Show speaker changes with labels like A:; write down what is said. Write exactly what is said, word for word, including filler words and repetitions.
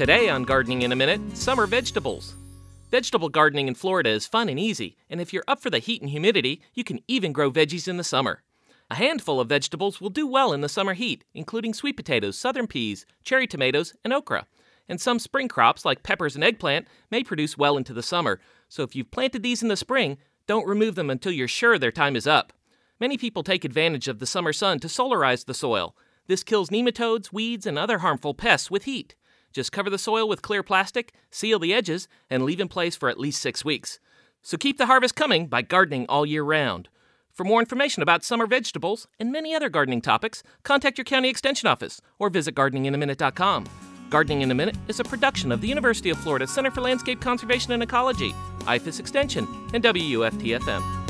A: Today on Gardening in a Minute, summer vegetables. Vegetable gardening in Florida is fun and easy, and if you're up for the heat and humidity, you can even grow veggies in the summer. A handful of vegetables will do well in the summer heat, including sweet potatoes, southern peas, cherry tomatoes, and okra. And some spring crops, like peppers and eggplant, may produce well into the summer, so if you've planted these in the spring, don't remove them until you're sure their time is up. Many people take advantage of the summer sun to solarize the soil. This kills nematodes, weeds, and other harmful pests with heat. Just cover the soil with clear plastic, seal the edges, and leave in place for at least six weeks. So keep the harvest coming by gardening all year round. For more information about summer vegetables and many other gardening topics, contact your county extension office or visit gardening in a minute dot com. Gardening in a Minute is a production of the University of Florida Center for Landscape Conservation and Ecology, I F A S Extension, and W U F T F M.